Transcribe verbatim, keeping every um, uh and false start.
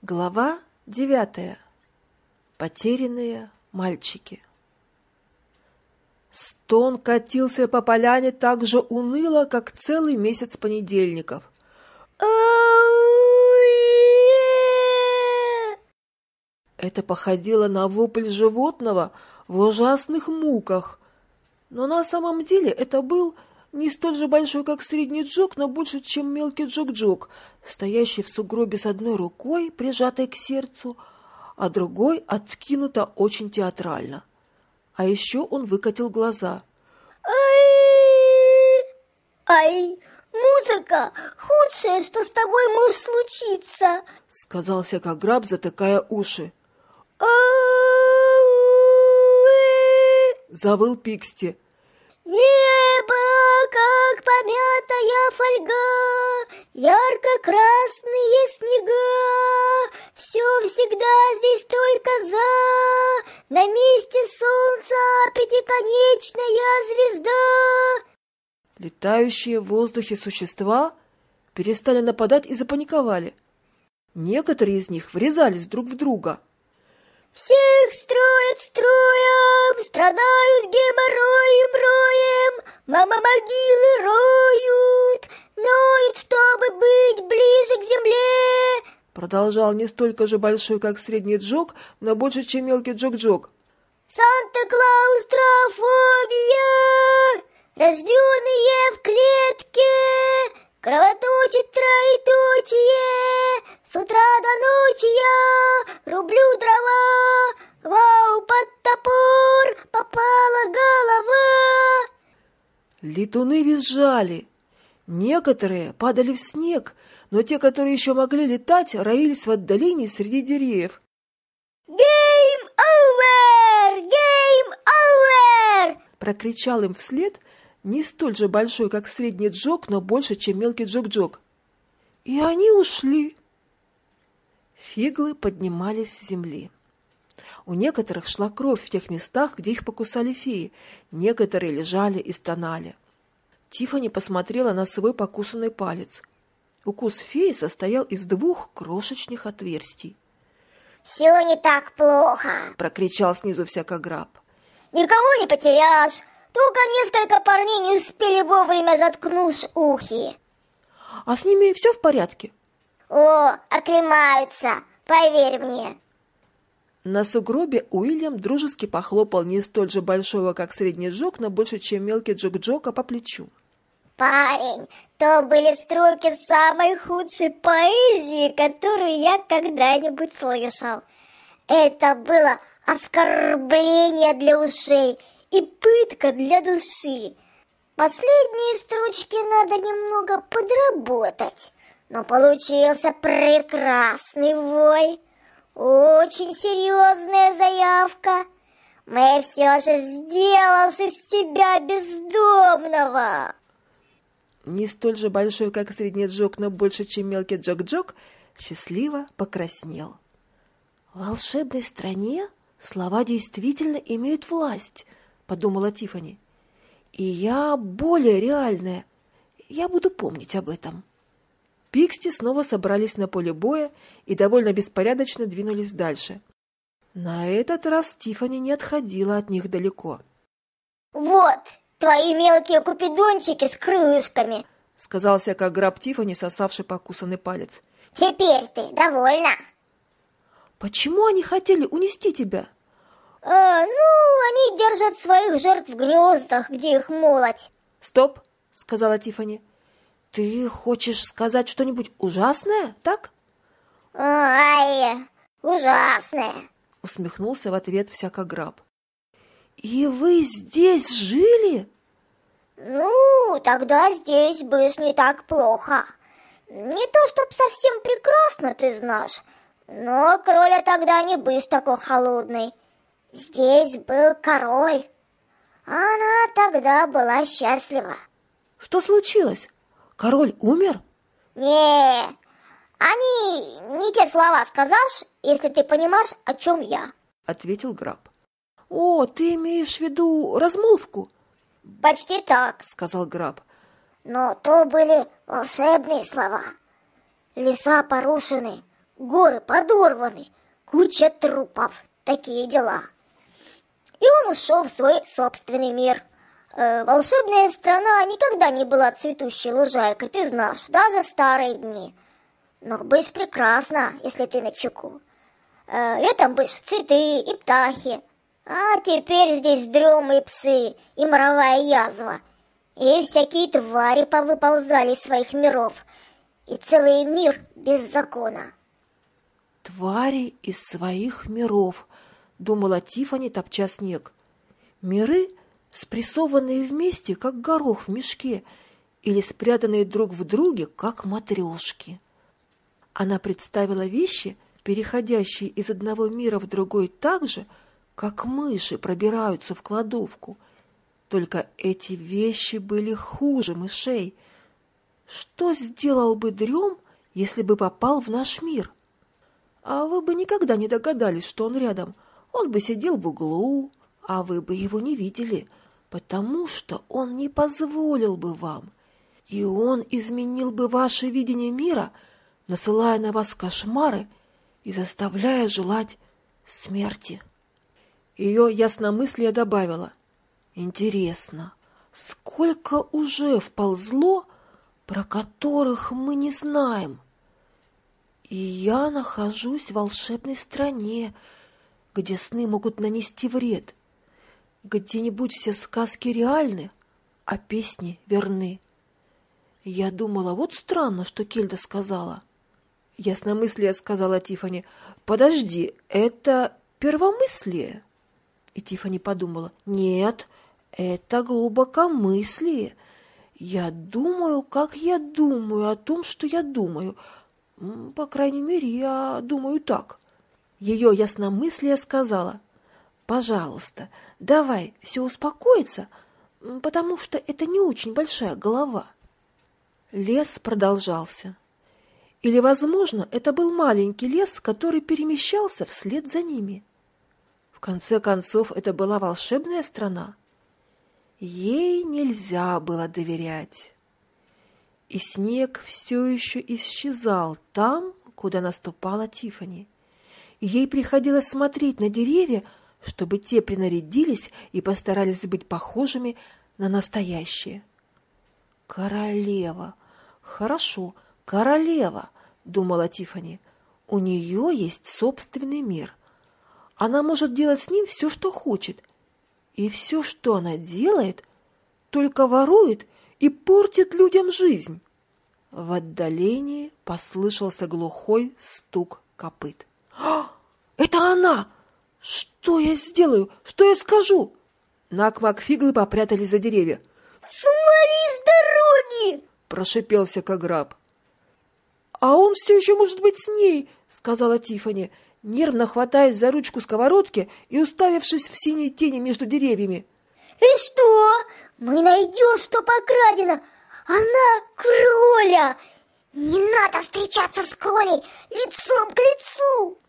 Глава девятая. Потерянные мальчики. Стон катился по поляне так же уныло, как целый месяц понедельников. Это походило на вопль животного в ужасных муках. Но на самом деле это был не столь же большой, как средний джок, но больше, чем мелкий джок-джок, стоящий в сугробе с одной рукой, прижатой к сердцу, а другой откинута очень театрально. А еще он выкатил глаза. Ай! Ай! Музыка! Худшее, что с тобой может случиться! — сказал всякограб, затыкая уши. Завыл Пиксти. Небо, как помятая фольга, ярко-красные снега, все всегда здесь только за, на месте солнца пятиконечная звезда. Летающие в воздухе существа перестали нападать и запаниковали. Некоторые из них врезались друг в друга. Всех строят строем, страдают геморроем роем, мама могилы роют, ноют, чтобы быть ближе к земле. Продолжал не столько же большой, как средний джок, но больше, чем мелкий джок-джок. Санта-клаустрофобия, рожденные в клетке, кровоточит троеточие, с утра до ночи я рублю дрова, вау, под топор попала голова. Летуны визжали. Некоторые падали в снег, но те, которые еще могли летать, роились в отдалении среди деревьев. «Game over! Game over!» Прокричал им вслед не столь же большой, как средний джок, но больше, чем мелкий джок-джок. И они ушли. Фиглы поднимались с земли. У некоторых шла кровь в тех местах, где их покусали феи. Некоторые лежали и стонали. Тиффани посмотрела на свой покусанный палец. Укус феи состоял из двух крошечных отверстий. «Все не так плохо!» — прокричал снизу всякограб. «Никого не потеряешь, только несколько парней не успели вовремя заткнуть ухи». «А с ними все в порядке?» «О, оклемаются, поверь мне». На сугробе Уильям дружески похлопал не столь же большого, как средний джок, но больше, чем мелкий джок-джока, по плечу. «Парень, то были строки самой худшей поэзии, которую я когда-нибудь слышал. Это было оскорбление для ушей и пытка для души. Последние строчки надо немного подработать, но получился прекрасный вой. Очень серьезная заявка. Мы все же сделали из тебя бездомного». Не столь же большой, как средний джок, но больше, чем мелкий джок-джок, счастливо покраснел. «В волшебной стране слова действительно имеют власть», — подумала Тиффани. «И я более реальная. Я буду помнить об этом». Пиксти снова собрались на поле боя и довольно беспорядочно двинулись дальше. На этот раз Тиффани не отходила от них далеко. «Вот твои мелкие купидончики с крылышками», — сказал всякограб Тиффани, сосавший покусанный палец. «Теперь ты довольна?» «Почему они хотели унести тебя?» А, «Ну, они держат своих жертв в гнездах, где их молоть». «Стоп», — сказала Тиффани. «Ты хочешь сказать что-нибудь ужасное, так?» «Ай, ужасное», — усмехнулся в ответ всякограб. «И вы здесь жили?» «Ну, тогда здесь будешь не так плохо. Не то чтоб совсем прекрасно, ты знаешь, но кроля тогда не будешь такой холодный. Здесь был король. Она тогда была счастлива». «Что случилось? Король умер?» «Не, они не те слова сказашь, если ты понимаешь, о чем я», — ответил граб. «О, ты имеешь в виду размолвку?» «Почти так», — сказал граб. «Но то были волшебные слова. Леса порушены, горы подорваны, куча трупов, такие дела. И он ушел в свой собственный мир. Э, волшебная страна никогда не была цветущей лужайкой, ты знаешь, даже в старые дни. Но будешь прекрасно, если ты начеку. Э, летом будешь цветы и птахи, а теперь здесь дремы и псы, и моровая язва. И всякие твари повыползали из своих миров, и целый мир без закона. Твари из своих миров, думала Тиффани, топча снег. Миры, спрессованные вместе, как горох в мешке, или спрятанные друг в друге, как матрешки. Она представила вещи, переходящие из одного мира в другой так же, как мыши пробираются в кладовку. Только эти вещи были хуже мышей. Что сделал бы Дрем, если бы попал в наш мир? А вы бы никогда не догадались, что он рядом. Он бы сидел в углу, а вы бы его не видели, потому что он не позволил бы вам. И он изменил бы ваше видение мира, насылая на вас кошмары и заставляя желать смерти. Ее ясномыслие добавило: интересно, сколько уже вползло, про которых мы не знаем? И я нахожусь в волшебной стране, где сны могут нанести вред. Где-нибудь все сказки реальны, а песни верны. Я думала, вот странно, что Кельда сказала. Ясномыслие сказала Тиффани: подожди, это первомыслие? И Тиффани подумала: нет, это глубокомыслие. Я думаю, как я думаю о том, что я думаю. По крайней мере, я думаю так. Ее ясномыслие сказала: пожалуйста, давай все успокоится, потому что это не очень большая голова. Лес продолжался. Или, возможно, это был маленький лес, который перемещался вслед за ними. В конце концов, это была волшебная страна. Ей нельзя было доверять. И снег все еще исчезал там, куда наступала Тиффани. И ей приходилось смотреть на деревья, чтобы те принарядились и постарались быть похожими на настоящие. «Королева! Хорошо, королева!» — думала Тиффани. «У нее есть собственный мир. Она может делать с ним все, что хочет. И все, что она делает, только ворует и портит людям жизнь». В отдалении послышался глухой стук копыт. «А, это она! Что я сделаю? Что я скажу?» Нак-Макфиглы попрятались за деревья. «Смотри с дороги!» — прошипел Всякограб. «А он все еще может быть с ней!» — сказала Тиффани, нервно хватаясь за ручку сковородки и уставившись в синей тени между деревьями. «И что? Мы найдем, что покрадено! Она кроля! Не надо встречаться с кролей лицом к лицу!»